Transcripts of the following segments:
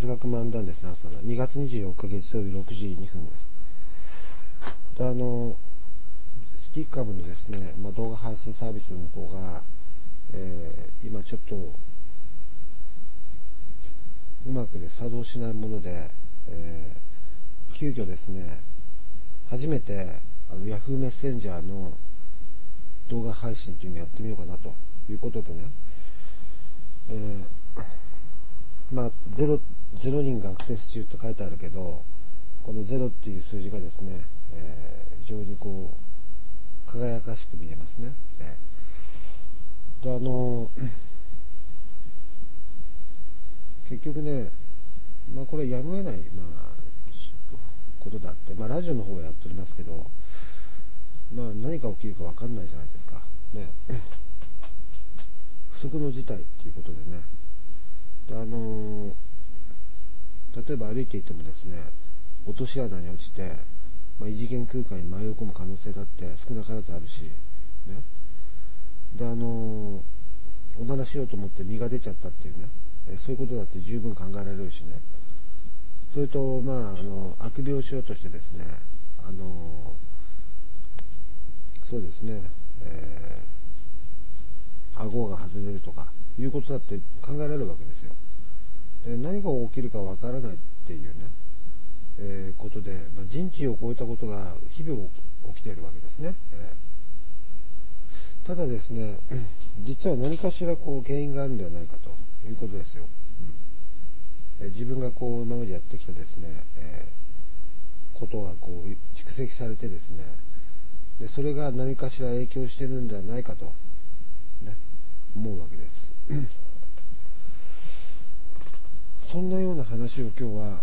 学漫談ですね、朝の2月24日月曜日6時2分です。でスティッカムのですね、動画配信サービスの方が、今ちょっとうまくで作動しないもので、急遽ですね、初めてYahoo メッセンジャーの動画配信というのをやってみようかなということでね、0人がアクセス中と書いてあるけど、この0っていう数字がですね、非常にこう輝かしく見えますね。で結局ね、これやむを得ない、ことだって、ラジオの方はやっておりますけど、何が起きるか分かんないじゃないですかね。不測の事態っていうことでね。で例えば歩いていてもですね、落とし穴に落ちて、異次元空間に迷い込む可能性だって少なからずあるし、ね。でおならしようと思って身が出ちゃったっていうね、そういうことだって十分考えられるしね。それとあくびをしようとしてですね、そうですね、顎が外れるとかいうことだって考えられるわけですよ。何が起きるかわからないっていうね、ことで、人知を超えたことが日々起きているわけですね。ただですね、実は何かしら原因があるんではないかということですよ。自分が今までやってきたですね、ことが蓄積されてですね、でそれが何かしら影響しているんではないかと、ね、思うわけです。そんなような話を今日は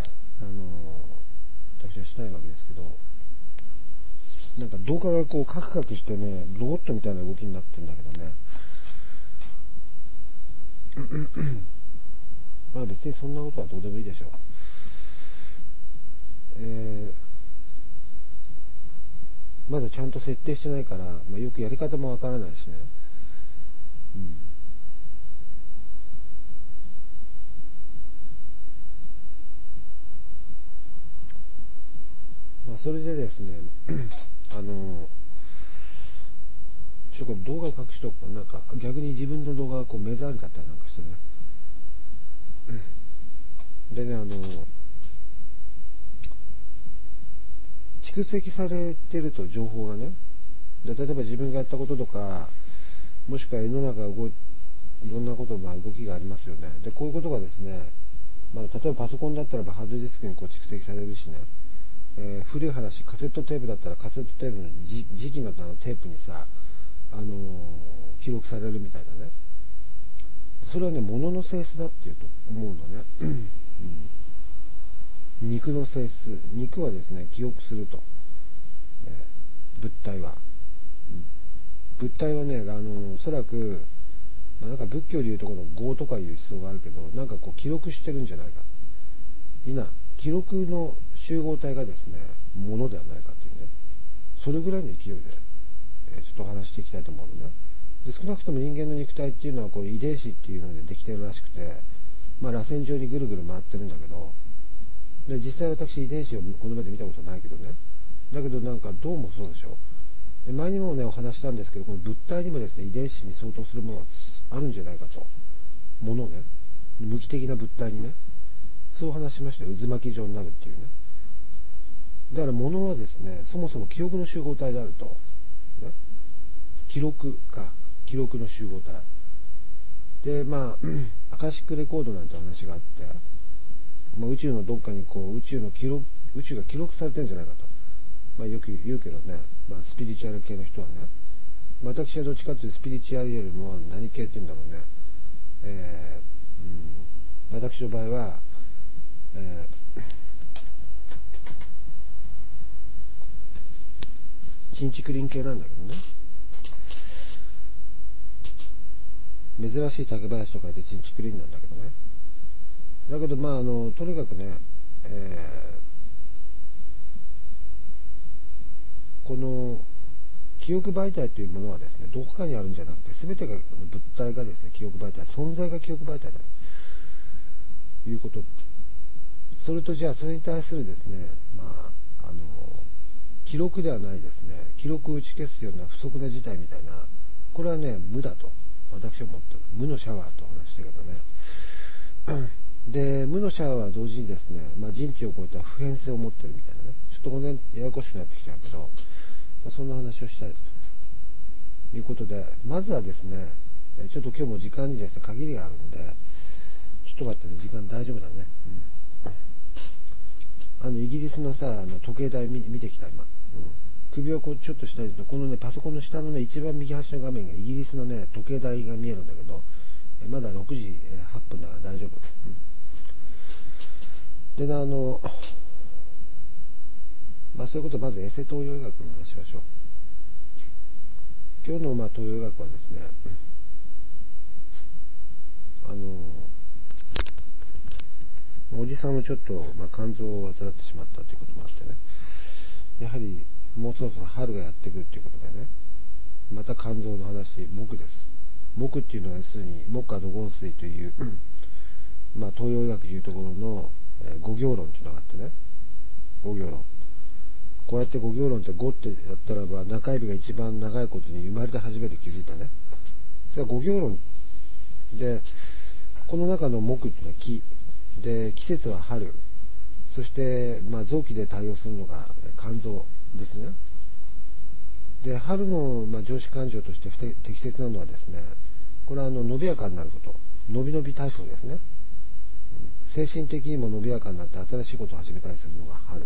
私はしたいわけですけど、なんか動画がカクカクしてね、ロボットみたいな動きになってるんだけどね別にそんなことはどうでもいいでしょう。まだちゃんと設定してないから、よくやり方もわからないしね。それでですねちょっと動画を隠しとくか、なんか逆に自分の動画が目障りだったりなんかしてね。でね、蓄積されてると情報がね、で例えば自分がやったこととか、もしくは世の中がいろんなこと、動きがありますよね。でこういうことがですね、例えばパソコンだったらハードディスクに蓄積されるしね、古い話、カセットテープだったらカセットテープの時期のテープにさ、記録されるみたいなね。それはね、物の性質だっていうと思うのね。肉の性質、肉はですね、記憶すると、物体は、物体はね、おそらく、なんか仏教でいうところの業とかいう思想があるけど、なんか記録してるんじゃないか。記録の集合体がですね、ものではないかっていうね、それぐらいの勢いで、ちょっとお話していきたいと思うのね。で少なくとも人間の肉体っていうのは遺伝子っていうのでできてるらしくて、螺旋状にぐるぐる回ってるんだけど、で実際私遺伝子をこの目で見たことないけどね、だけどなんかどうもそうでしょ。で前にもねお話したんですけど、この物体にもですね遺伝子に相当するものがあるんじゃないかと、ものね、無機的な物体にね、そう話しましたよ。渦巻き状になるっていうね。だから物はですね、そもそも記憶の集合体であると、ね、記録の集合体で、アカシックレコードなんて話があって、宇宙のどっかに宇宙が記録されてるんじゃないかと、よく言うけどね、スピリチュアル系の人はね、私はどっちかというとスピリチュアルよりも何系って言うんだろうね、私の場合は、チンチクリン系なんだけどね。珍しい竹林と書いてチンチクリンなんだけどね。だけどとにかくね、この記憶媒体というものはですね、どこかにあるんじゃなくて、全てが物体がですね記憶媒体、存在が記憶媒体だということ。それとじゃあそれに対するですね、記録ではないですね、記録を打ち消すような不足な事態みたいな、これはね、無だと私は思ってる。無のシャワーと話したけどね。で、無のシャワーは同時にですね、人知を超えた普遍性を持ってるみたいなね、ちょっとこの辺ややこしくなってきちゃうけど、そんな話をしたいということで、まずはですね、ちょっと今日も時間にですね、限りがあるんで、ちょっと待ってね、時間大丈夫だね。イギリスのさ、時計台見てきた今。首をこうちょっと下にと、このね、パソコンの下のね、一番右端の画面がイギリスのね、時計台が見えるんだけど、まだ6時8分だから大丈夫。でね、そういうこと、まずエセ東洋医学の話しましょう。今日の東洋医学はですね、おじさんもちょっと、肝臓を患ってしまったということもあってね、やはりもうそろそろ春がやってくるということでね、また肝臓の話、木です。木っていうのは要するに木下土金水という、東洋医学でいうところの五行論っていうのがあってね、五行論。こうやって五行論って5ってやったらば、中指が一番長いことに生まれて初めて気づいたね。それは五行論で、この中の木っていうのは木で、季節は春、そして臓器で対応するのが肝臓ですね。で、春の上司感情として適切なのはですね、これは伸びやかになること、伸び伸び体操ですね。精神的にも伸びやかになって新しいことを始めたりするのが春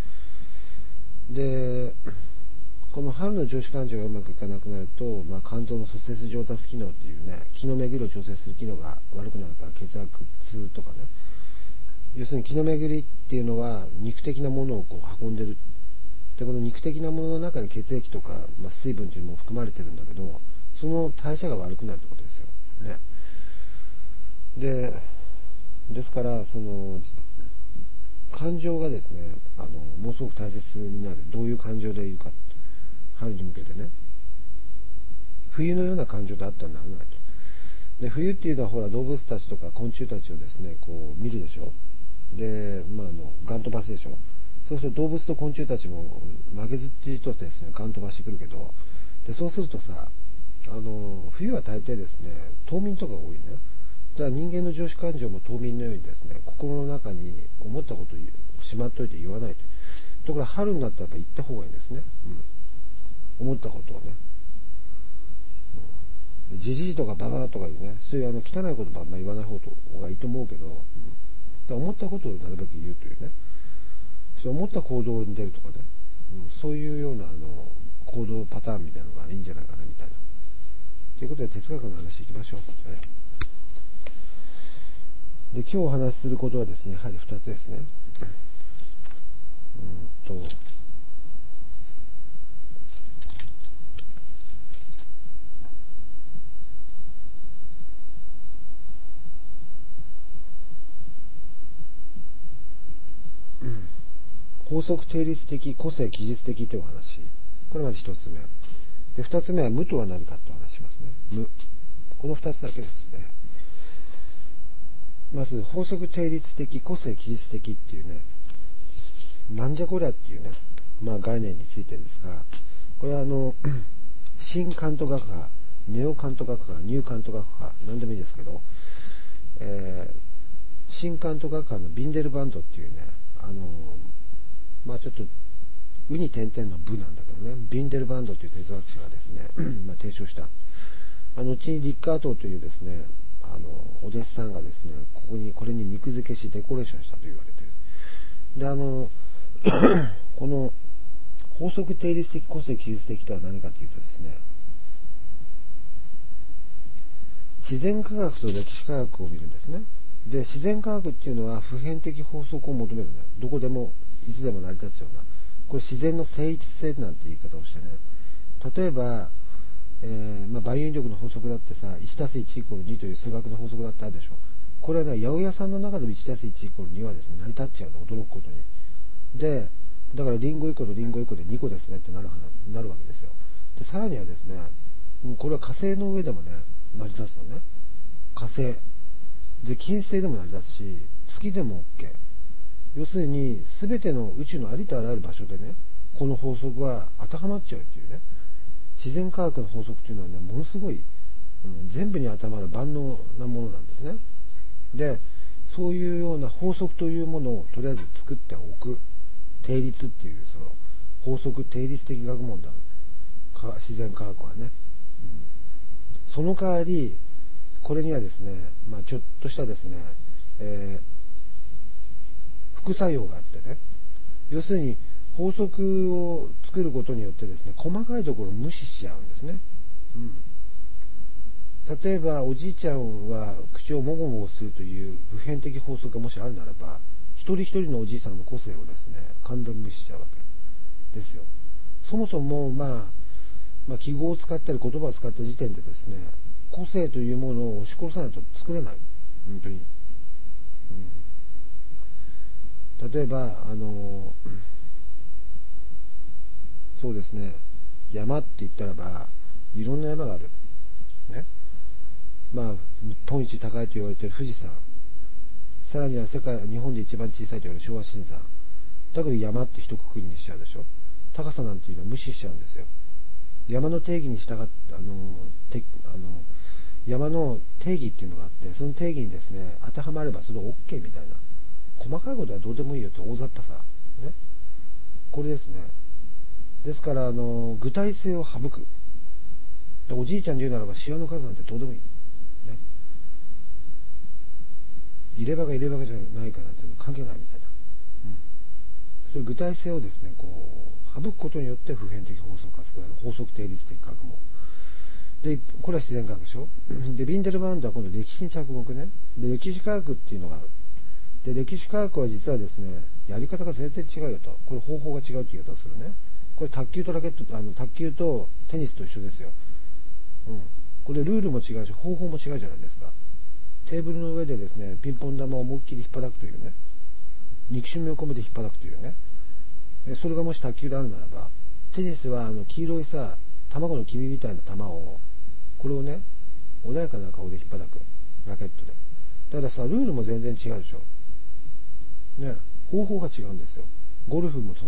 で、この春の上司感情がうまくいかなくなると、肝臓の卒節上達機能っていうね、気の巡りを調整する機能が悪くなるから、血圧痛とかね、要するに気の巡りっていうのは肉的なものをこう運んでる。で、この肉的なものの中に血液とか、水分っていうのも含まれてるんだけど、その代謝が悪くなるってことですよね。ですからその感情がですね、ものすごく大切になる。どういう感情でいるか、春に向けてね、冬のような感情であってはならないと。で、冬っていうのはほら動物たちとか昆虫たちをですね、こう見るでしょ。で、ガン飛ばすでしょ。そうすると動物と昆虫たちも負けずっとですね、ガン飛ばしてくるけど、でそうするとさ、冬は大抵ですね、冬眠とかが多いね。だから人間の上司感情も冬眠のようにですね、心の中に思ったことをしまっといて言わないと。ところが春になったら言った方がいいんですね。思ったことをね。じじいとかババアとかいうね、そういう汚いことば言わない方がいいと思うけど、だから思ったことをなるべく言うというね、思った行動に出るとかね、そういうような行動パターンみたいなのがいいんじゃないかなみたいな。ということで哲学の話いきましょう。で、今日お話しすることはですね、やはり2つですね。法則定律的、個性記述的というお話。これまず1つ目。で、2つ目は無とは何かと話しますね。無。この2つだけですね。まず法則定律的、個性記述的っていうね、なんじゃこりゃっていうね、概念についてですが、これは新カント学派、ネオカント学派、ニューカント学派、何でもいいですけど、新カント学派のビンデルバンドっていうね、ちょっとウに点々の部なんだけどね、ビンデルバンドという哲学者がですね、提唱した。後にリッカートというですね、お弟子さんがですね、これに肉付けしデコレーションしたと言われている。で、この法則定律的、個性記述的とは何かというとですね、自然科学と歴史科学を見るんですね。で、自然科学っていうのは普遍的法則を求めるね。どこでもいつでも成り立つような、これ自然の成立性なんて言い方をしてね、例えば、万有引力の法則だってさ、1+1=2という数学の法則だってあるでしょ。これはね、八百屋さんの中でも 1+1=2 はですね、成り立っちゃうの、驚くことに。で、だからリンゴ1個とリンゴ1個で2個ですねってなるわけですよ。で、さらにはですね、これは火星の上でもね、成り立つのね。火星。で、金星でも成り立つし、 月でも OK。要するに全ての宇宙のありとあらゆる場所でね、この法則は当てはまっちゃうっていうね、自然科学の法則っていうのはね、ものすごい、全部に当てはまる万能なものなんですね。で、そういうような法則というものをとりあえず作っておく。定律っていうその法則定律的学問だ。自然科学はね。その代わり、これにはですね、ちょっとしたですね、副作用があってね、要するに法則を作ることによってですね、細かいところを無視しちゃうんですね。例えばおじいちゃんは口をもごもごするという普遍的法則がもしあるならば、一人一人のおじいさんの個性をですね、完全に無視しちゃうわけですよ。そもそも記号を使ったり言葉を使った時点でですね、個性というものを押し殺さないと作れない。本当に。例えばそうですね、山って言ったらばいろんな山があるね。日本一高いと言われている富士山、さらには日本で一番小さいと言われる昭和新山だけど、山って一括りにしちゃうでしょ。高さなんていうのは無視しちゃうんですよ。山の定義に従って山の定義っていうのがあって、その定義にですね当てはまればそれ OK みたいな、細かいことはどうでもいいよって大雑把さね、これですね。ですから具体性を省く。おじいちゃんで言うならばシワの数なんてどうでもいい、ね、入れ歯が入れ歯じゃないかなんて関係ないみたいな、そういう具体性をですね省くことによって普遍的法則が作られる。法則定律的学問で、これは自然科学でしょ。でビンデルバウンドは今度歴史に着目ね。で歴史科学っていうのがで、歴史科学は実はですね、やり方が全然違うよと。これ方法が違うって言い方をするね。これ卓球と卓球とテニスと一緒ですよ。これルールも違うし方法も違うじゃないですか。テーブルの上でですね、ピンポン玉を思いっきり引っ叩くというね、憎しみを込めて引っ叩くというね、それがもし卓球であるならば、テニスは黄色い卵の黄身みたいな球を、これをね、穏やかな顔で引っ叩く、ラケットで。だからルールも全然違うでしょ。ね、方法が違うんですよ。ゴルフもそう。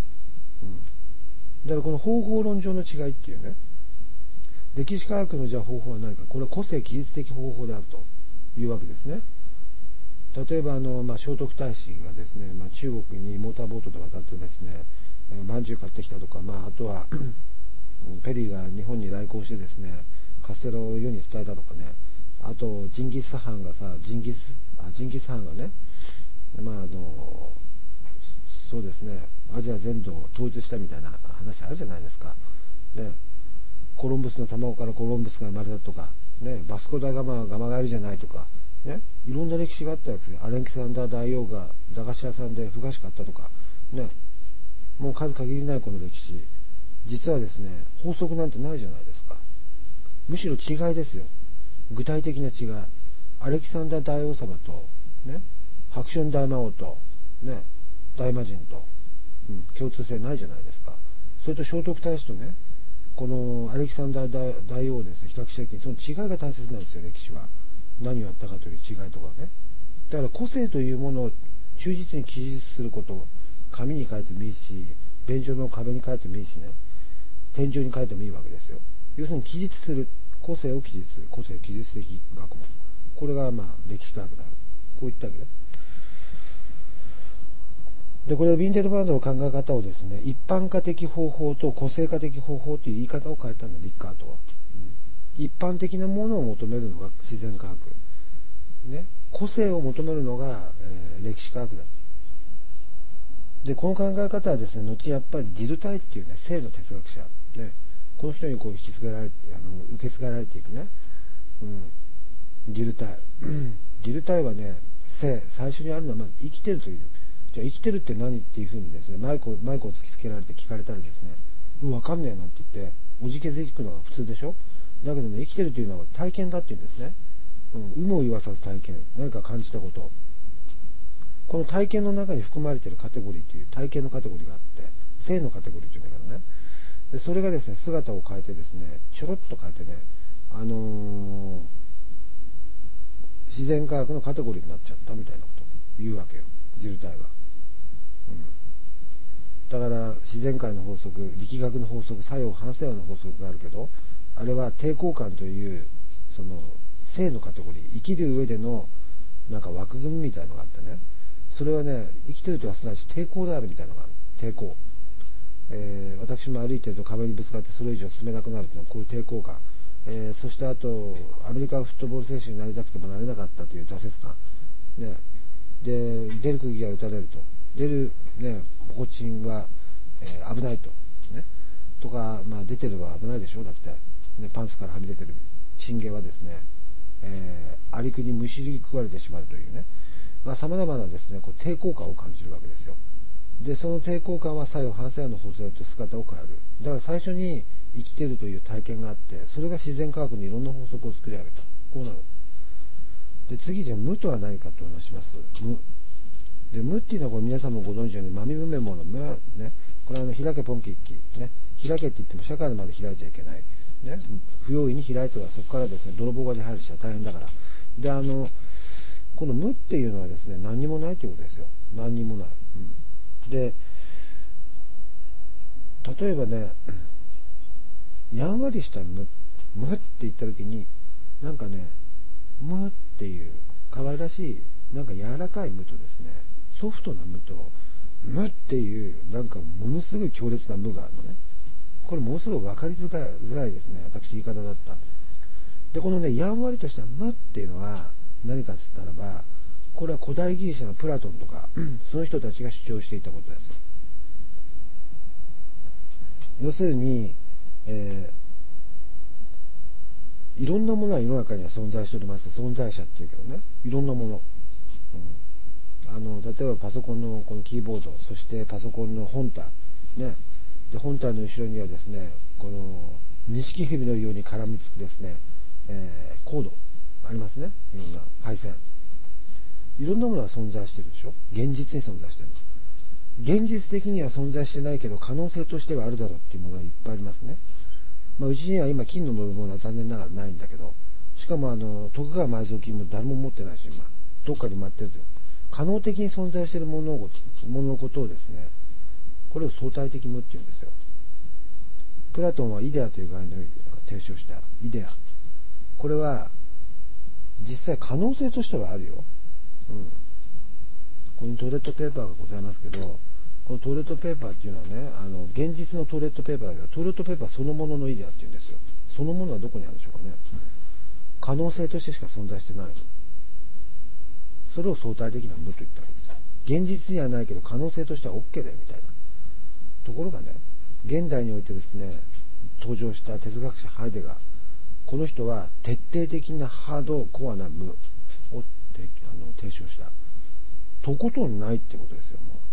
だからこの方法論上の違いっていうね、歴史科学のじゃあ方法は何か、これは個性記述的方法であるというわけですね。例えば聖徳太子がですね、中国にモーターボートで渡ってですね、まんじゅう買ってきたとか、あとはペリーが日本に来航してですね、カステラを世に伝えたとかね、あとジンギス・ハンがね、そうですね、アジア全土を統一したみたいな話あるじゃないですか。ね、コロンブスの卵からコロンブスが生まれたとか、ね、バスコ・ダガマはガマガエルじゃないとか、ね、いろんな歴史があったわけですよ。アレキサンダー大王が駄菓子屋さんでふ菓子買ったとか、ね、もう数限りないこの歴史、実はですね、法則なんてないじゃないですか。むしろ違いですよ。具体的な違い。アレキサンダー大王様と、ね、ハクション大魔王と、ね、大魔神と、共通性ないじゃないですか。それと聖徳太子とね、このアレキサンダー大王をですね、比較した時にその違いが大切なんですよ。歴史は何をやったかという違いとかね。だから個性というものを忠実に記述すること、紙に書いてもいいし、便所の壁に書いてもいいしね、天井に書いてもいいわけですよ。要するに記述する、個性を記述する、個性記述的学問、これが歴史科学だ。こういったわけです。でこれはビンデルバウンドの考え方をですね、一般化的方法と個性化的方法という言い方を変えたんだ、リッカートは。一般的なものを求めるのが自然科学、ね、個性を求めるのが、歴史科学だ。でこの考え方はですね、後やっぱりディルタイっていうね、性の哲学者、ね、この人に引き継がれて受け継がれていくね、ディルタイディルタイはね、性、最初にあるのはまず生きてるという。じゃあ生きてるって何っていうふうにですね、マイクを突きつけられて聞かれたらですね、分かんねえなんて言っておじけづいくのが普通でしょ。だけどね、生きてるというのは体験だっていうんですね。有無を言わさず体験、何か感じたこと、この体験の中に含まれているカテゴリーという体験のカテゴリーがあって、性のカテゴリーというんだけどね、でそれがですね、姿を変えてですね、ちょろっと変えてね、自然科学のカテゴリーになっちゃったみたいなこと。 いうわけよ、ジル体は。だから自然界の法則、力学の法則、作用反作用の法則があるけど、あれは抵抗感というその性のカテゴリー、生きる上でのなんか枠組みみたいのがあってね、それはね、生きてるとはすなわち抵抗であるみたいなのがある。抵抗、私も歩いてると壁にぶつかってそれ以上進めなくなるというのはこういう抵抗感、そしてあとアメリカフットボール選手になりたくてもなれなかったという挫折感、ね、で出る釘が打たれると、出る、ね、ポコチンは、危ないと、ね、とか、まあ、出てるは危ないでしょ、だって、ね、パンツからはみ出てるチンゲはですね、アリクにむしり食われてしまうというね、まあ、様々なですね、こう抵抗感を感じるわけですよ。でその抵抗感は作用反作用の法則と姿を変える。だから最初に生きているという体験があって、それが自然科学にいろんな法則を作り上げた。こうなので、次じゃあ無とは何かと話します。無で、無っていうのはこれ皆さんもご存知のようにマミムメモの無、ね、これは開けポンキッキ、ね、開けって言っても社会まで開いちゃいけない、ね、不用意に開いてはそこからですね泥棒が出入りしちゃ大変だから。でこの無っていうのはですね、何にもないということですよ。何にもない、で例えばね、やんわりした無って言った時になんかね、無っていう可愛らしいなんか柔らかい無とですね、ソフトな無と無っていうなんかものすごい強烈な無があるのね。これものすごく分かりづらいですね、私言い方だった。でこのね、やんわりとした無っていうのは何かっつったらば、これは古代ギリシャのプラトンとかその人たちが主張していたことです。要するに、いろんなものは世の中には存在しております。存在者っていうけどね、いろんなもの、例えばパソコンのこのキーボード、そしてパソコンの本体、ね、で本体の後ろにはですね、この錦蛇のように絡みつくですね、コードありますね。いろんな配線、いろんなものが存在してるでしょ。現実に存在してる。現実的には存在してないけど可能性としてはあるだろうっていうものがいっぱいありますね。まあ、うちには今金の乗るものは残念ながらないんだけど、しかも徳川埋蔵金も誰も持ってないし、今どっかに埋まってると。可能的に存在しているもののことをですね、これを相対的無っていうんですよ。プラトンはイデアという概念を提唱したイデア、これは実際可能性としてはあるよ。ここにトイレットペーパーがございますけど、このトイレットペーパーっていうのはね、現実のトイレットペーパーだけど、トイレットペーパーそのもののイデアっていうんですよ。そのものはどこにあるんでしょうかね。可能性としてしか存在してないの。それを相対的な無と言ったわけですよ。現実にはないけど可能性としては OK だよみたいな。ところがね、現代においてですね、登場した哲学者ハイデガー、この人は徹底的なハードコアな無を提唱した。とことんないってことですよ。もう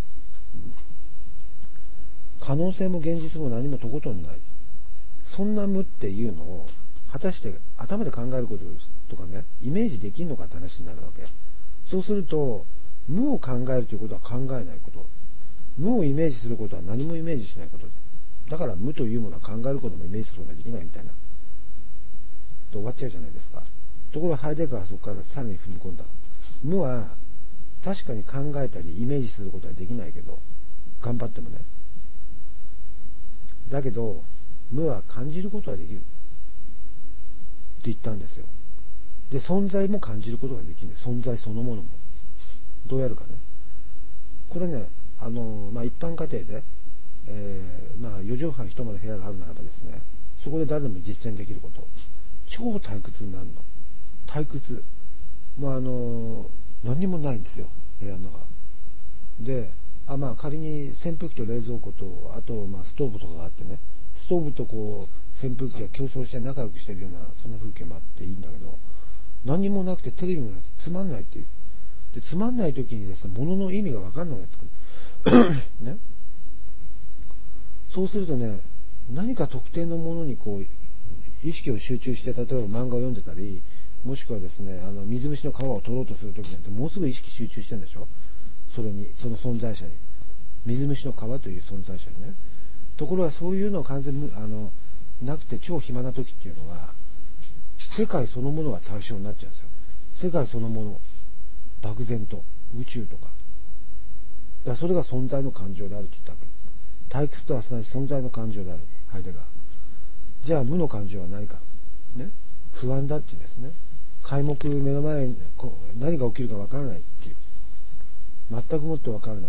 可能性も現実も何もとことんない、そんな無っていうのを果たして頭で考えることとかね、イメージできるのかって話になるわけ。そうすると無を考えるということは考えないこと、無をイメージすることは何もイメージしないことだから、無というものは考えることもイメージすることができないみたいなと終わっちゃうじゃないですか。ところがハイデガーはそこからさらに踏み込んだ。無は確かに考えたりイメージすることはできないけど、頑張ってもね、だけど無は感じることはできるって言ったんですよ。で存在も感じることができる。存在そのものもどうやるかね。これね、一般家庭で、4畳半一間の部屋があるならばですね、そこで誰でも実践できること、超退屈になるの。退屈、何にもないんですよ、部屋の中で。仮に扇風機と冷蔵庫と、あとストーブとかがあってね、ストーブとこう扇風機が競争して仲良くしてるようなそんな風景もあっていいんだけど、何にもなくてテレビもなくてつまんないっていう。でつまんない時にですね、物の意味が分かんなくなってくるね。そうするとね、何か特定のものにこう意識を集中して、例えば漫画を読んでたり、もしくはですね、水虫の皮を取ろうとする時なんてもうすぐ意識集中してるんでしょ。それに、その存在者に、水虫の皮という存在者にね。ところがそういうのを完全になくて超暇な時っていうのは、世界そのものが対象になっちゃうんですよ。世界そのもの、漠然と宇宙とか。だからそれが存在の感情であるって言ったわけ。退屈とはすなわち存在の感情である。ハイデガー。じゃあ無の感情は何か。ね。不安だって言うんですね。皆目目の前に何が起きるかわからないっていう。全くもってわからない。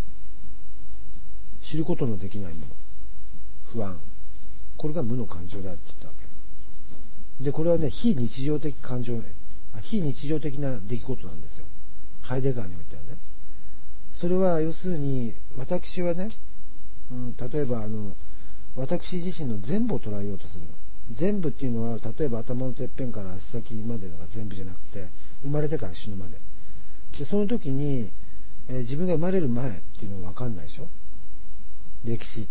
知ることのできないもの。不安。これが無の感情だって言ったわけ。で、これはね、非日常的感情、非日常的な出来事なんですよ。ハイデガーにおいてはね。それは要するに、私はね、例えば私自身の全部を捉えようとするの。全部っていうのは、例えば頭のてっぺんから足先までのが全部じゃなくて、生まれてから死ぬまで。で、その時に、自分が生まれる前っていうのは分かんないでしょ。歴史。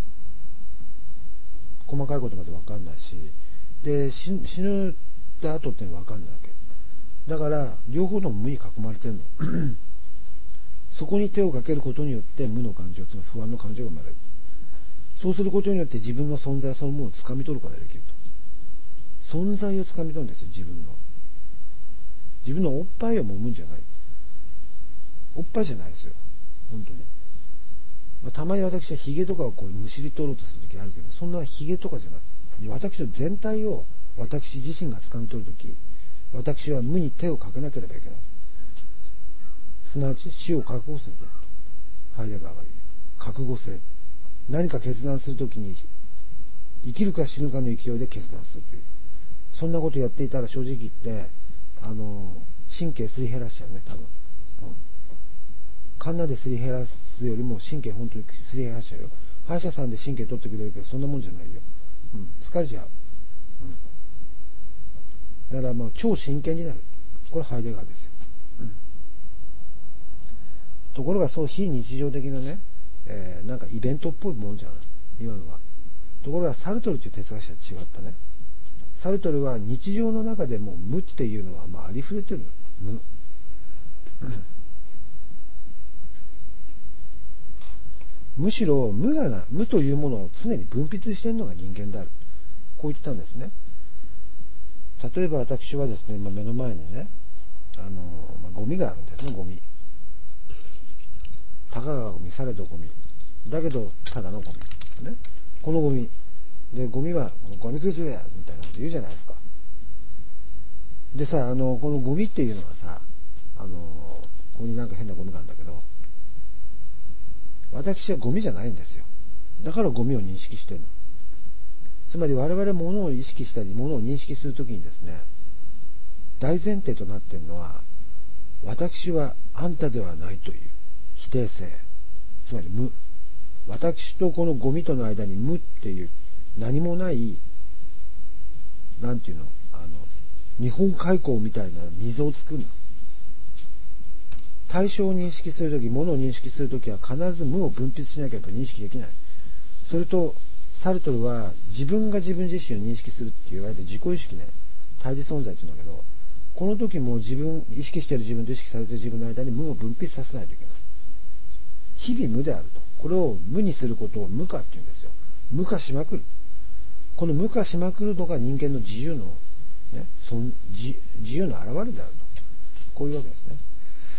細かいことまで分かんないし、で、死ぬ後っていうのは分かんないわけ。だから、両方の無に囲まれてるの。そこに手をかけることによって無の感情、つまり不安の感情が生まれる。そうすることによって自分の存在そのものを掴み取ることができると。存在を掴み取るんですよ、自分の。自分のおっぱいを揉むんじゃない。おっぱいじゃないですよ、本当に。たまに私はヒゲとかをこうむしり取ろうとするときあるけど、そんなヒゲとかじゃない。私の全体を私自身が掴み取るとき、私は無に手をかけなければいけない。すなわち死を覚悟すると。ハイデガーが言う。覚悟性。何か決断するときに、生きるか死ぬかの勢いで決断するという。そんなことやっていたら正直言って、神経すり減らしちゃうね、多分。カンナですり減らすよりも神経本当にすり減らしちゃうよ。歯医者さんで神経取ってくれるけど、そんなもんじゃないよ。疲れちゃう。だからまあ超真剣になる。これハイデガーですよ。ところがそう非日常的なね、なんかイベントっぽいもんじゃない今のは。ところがサルトルという哲学者と違ったね。サルトルは日常の中でも無っていうのはまあありふれてるの。むしろ無というものを常に分泌しているのが人間である。こう言ったんですね。例えば私はですね、目の前にね、ゴミがあるんですね、ゴミ。たかがゴミ、されどゴミ。だけど、ただのゴミ。ね。このゴミ。で、ゴミは、ゴミくずやみたいなこと言うじゃないですか。でさ、このゴミっていうのはさ、ここになんか変なゴミがあるんだけど、私はゴミじゃないんですよ。だからゴミを認識してるの。つまり我々物を意識したり、物を認識するときにですね、大前提となっているのは、私はあんたではないという否定性。つまり無。私とこのゴミとの間に無っていう何もない、なんていうの、日本海溝みたいな溝を作るの。対象を認識するとき、物を認識するときは必ず無を分泌しなければ認識できない。それと、サルトルは自分が自分自身を認識するって言われて自己意識ね、対峙存在って言うんだけど、この時も意識している自分と意識されている自分の間に無を分泌させないといけない。日々無であると。これを無にすることを無化って言うんですよ。無化しまくる。この無化しまくるのが人間の自由の、ね、自由の表れであると。こういうわけですね。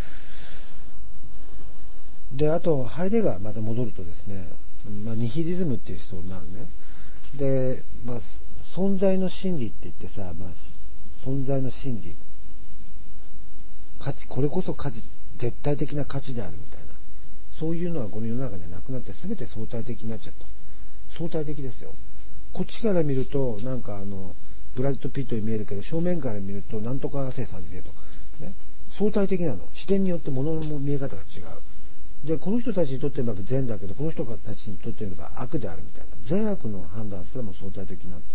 で、あと、ハイデガーまた戻るとですね、ニヒリズムっていう人になるね。で、存在の真理って言ってさ、存在の真理。価値、これこそ価値、絶対的な価値であるみたいな。そういうのはこの世の中になくなって全て相対的になっちゃった。相対的ですよ。こっちから見ると、なんかブラッド・ピットに見えるけど、正面から見ると、なんとか生産に見えると。ね。相対的なの。視点によって物の見え方が違う。で、この人たちにとってみれば善だけど、この人たちにとってみれば悪であるみたいな。善悪の判断すらも相対的になった。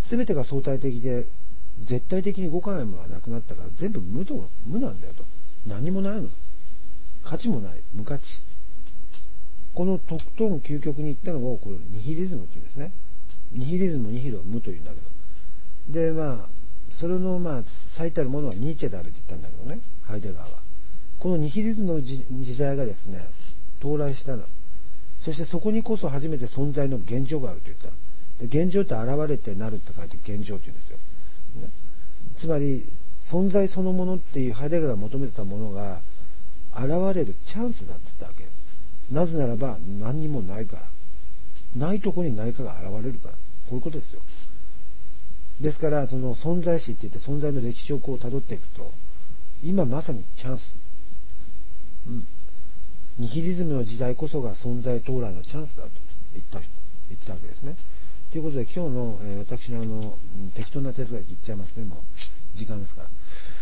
全てが相対的で、絶対的に動かないものがなくなったから、全部無なんだよと。何もないの。価値もない。無価値。このとことん究極に言ったのを、これ、ニヒリズムっていうんですね。ニヒリズム、ニヒルは無というんだけど。で、それの最たるものはニーチェであるって言ったんだけどね、ハイデガーは。このニヒリズムの時代がですね、到来したの。そしてそこにこそ初めて存在の現状があると言った。で、現状って現れてなるって書いて現状って言うんですよ。ね、つまり、存在そのものっていうハイデガーが求めてたものが、 現れるチャンスだって言ったわけ。なぜならば何にもないから。ないとこに何かが現れるから。こういうことですよ。ですからその存在史って言って存在の歴史をこう辿っていくと、今まさにチャンス。ニヒリズムの時代こそが存在到来のチャンスだと言ったわけですね。ということで今日の、私の適当な哲学言っちゃいますね。もう時間ですから。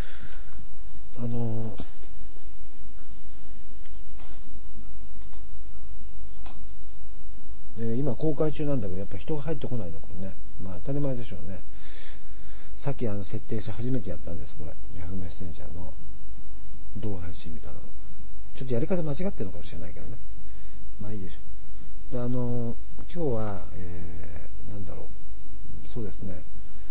今公開中なんだけど、やっぱ人が入ってこないのこれね。まあ当たり前でしょうね。さっき設定して初めてやったんです。これYahooメッセンジャーの動画配信みたいなの。ちょっとやり方間違ってるのかもしれないけどね。まあいいでしょう。で今日は、なんだろう。そうですね。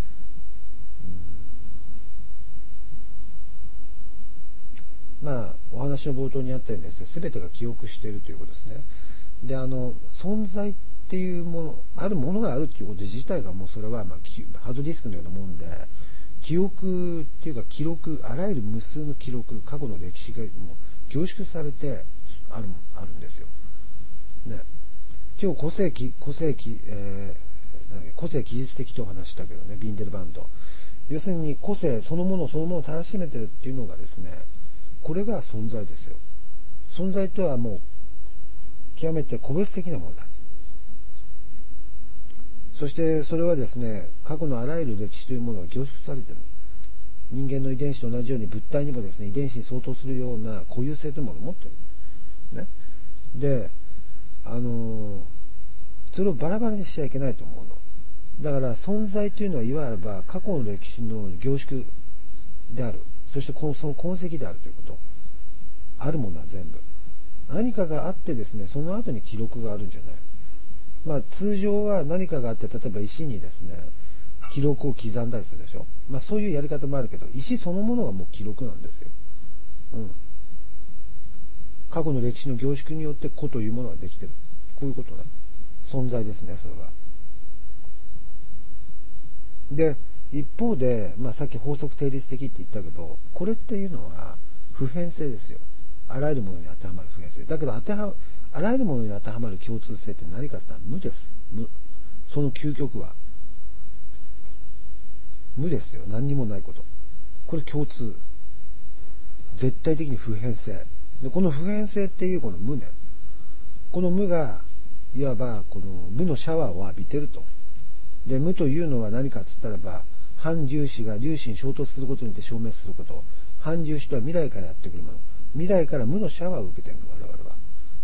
まあお話の冒頭にあったようにですね、全てが記憶しているということですね。で存在っていうもの、あるものがあるっていうこと自体がもうそれは、ハードディスクのようなもんで、記憶っていうか記録、あらゆる無数の記録、過去の歴史がもう凝縮されてあるんですよ。ね、今日個性記述的と話したけどね、ビンデルバンド。要するに個性そのものをたらしめてるっていうのがですね、これが存在ですよ。存在とはもう極めて個別的なものだ。そしてそれはですね、過去のあらゆる歴史というものが凝縮されている。人間の遺伝子と同じように物体にもですね、遺伝子に相当するような固有性というものを持っている。ね。で、それをバラバラにしちゃいけないと思うの。だから存在というのはいわゆる過去の歴史の凝縮である。そしてその痕跡であるということ。あるものは全部。何かがあってですね、その後に記録があるんじゃない。通常は何かがあって、例えば石にですね、記録を刻んだりするでしょ。そういうやり方もあるけど、石そのものがもう記録なんですよ。過去の歴史の凝縮によって個というものができてる。こういうことね。存在ですね、それは。で、一方で、さっき法則定律的って言ったけど、これっていうのは普遍性ですよ。あらゆるものに当てはまる普遍性。だけどあらゆるものに当てはまる共通性って何かって言ったら無です。無。その究極は無ですよ。何にもないこと。これ共通。絶対的に普遍性。で、この普遍性っていうこの無ね。この無が、いわばこの無のシャワーを浴びてると。で、無というのは何かって言ったらば、反粒子が粒子に衝突することによって消滅すること。反粒子とは未来からやってくるもの。未来から無のシャワーを受けてるの、我々は。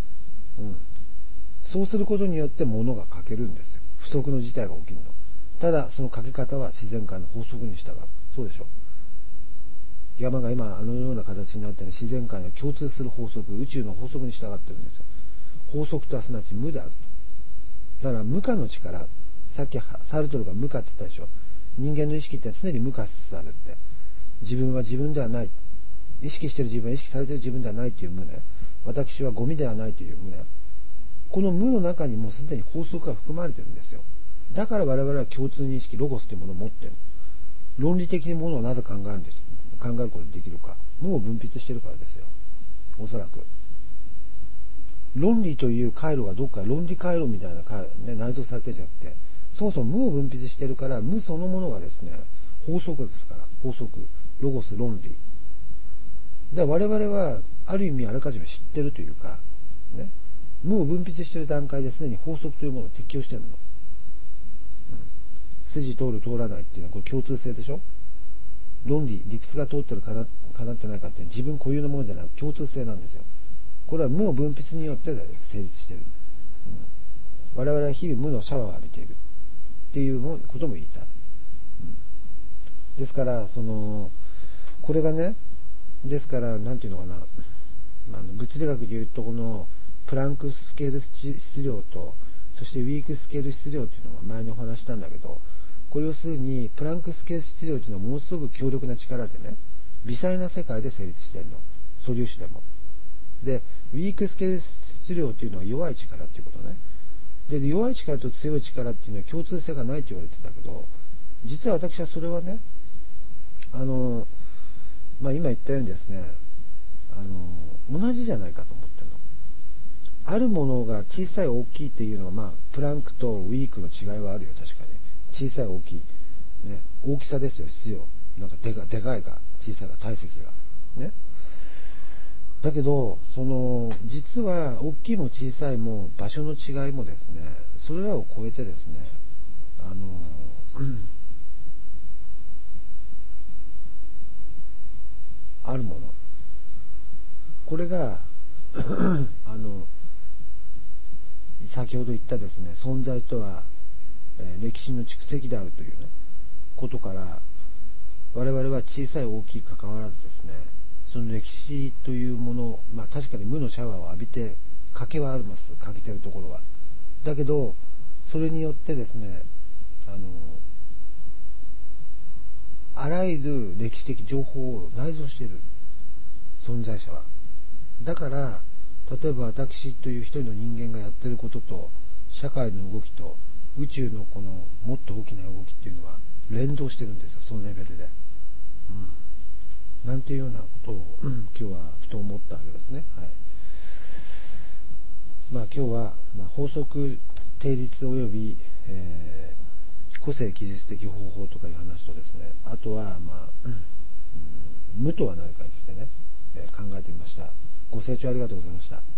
そうすることによって物が欠けるんですよ。不足の事態が起きるの。ただ、その欠け方は自然界の法則に従う。そうでしょ。山が今あのような形になっている自然界の共通する法則、宇宙の法則に従ってるんですよ。法則とはすなわち無であると。だから無我の力、さっきサルトルが無我って言ったでしょ。人間の意識って常に無我されて、自分は自分ではない。意識している自分は意識されている自分ではないという無ね。私はゴミではないという無ね。この無の中にもうすでに法則が含まれているんですよ。だから我々は共通認識、ロゴスというものを持っている。論理的にものをなぜ考えることができるか。無を分泌しているからですよ。おそらく。論理という回路がどっか論理回路みたいな内蔵されてるんじゃなくて、そもそも無を分泌しているから、無そのものがですね、法則ですから。法則、ロゴス、論理。だから我々はある意味あらかじめ知ってるというか、ね、無を分泌している段階ですでに法則というものを適用してるの。筋通る通らないっていうのはこれ共通性でしょ。論理、理屈が通ってるかなってないかって自分固有のものじゃなく共通性なんですよ。これは無を分泌によって成立している。我々は日々無のシャワーを浴びているっていうことも言いたい。ですからこれがね、ですからなんていうのかな、物理学でいうとこのプランクスケール質量とそしてウィークスケール質量っていうのは前にお話したんだけど、これ要するにプランクスケール質量っていうのはものすごく強力な力でね、微細な世界で成立しているの。素粒子でも。で、ウィークスケール質量っていうのは弱い力っていうことね。で、弱い力と強い力っていうのは共通性がないと言われてたけど、実は私はそれはね、今言ったようにですね、 同じじゃないかと思ってるの。あるものが小さい大きいっていうのは、まあプランクとウィークの違いはあるよ、確かに。小さい大きい、ね、大きさですよ、必要。なんかでかいか小さいか体積がね。だけど実は大きいも小さいも場所の違いもですね、それらを超えてですね、あるもの、これが先ほど言ったですね、存在とは、歴史の蓄積であるというねことから、我々は小さい大きい関わらずですね、その歴史というもの、まあ確かに無のシャワーを浴びて欠けはあります、欠けてるところは。だけどそれによってですね、あらゆる歴史的情報を内蔵している存在者は。だから例えば私という一人の人間がやってることと社会の動きと宇宙のこのもっと大きな動きっていうのは連動してるんですよ、そのレベルで。なんていうようなことを、今日はふと思ったわけですね。はい。まあ今日は、法則定律及び、個性記述的方法とかいう話とですね、あとは無とは何かについてね、考えてみました。ご清聴ありがとうございました。